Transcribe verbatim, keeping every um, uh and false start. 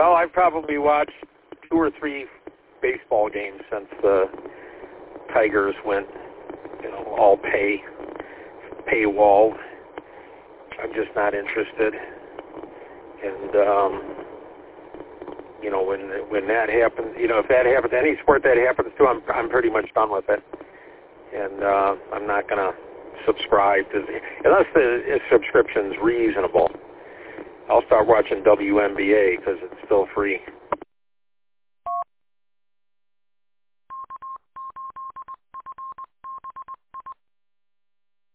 Well, I've probably watched two or three baseball games since the Tigers went, you know, all pay, paywall. I'm just not interested. And, um, you know, when when that happens, you know, if that happens, any sport that happens to, I'm I'm pretty much done with it. And uh, I'm not going to subscribe to the, unless the subscription's reasonable. I'll start watching W N B A because it's still free.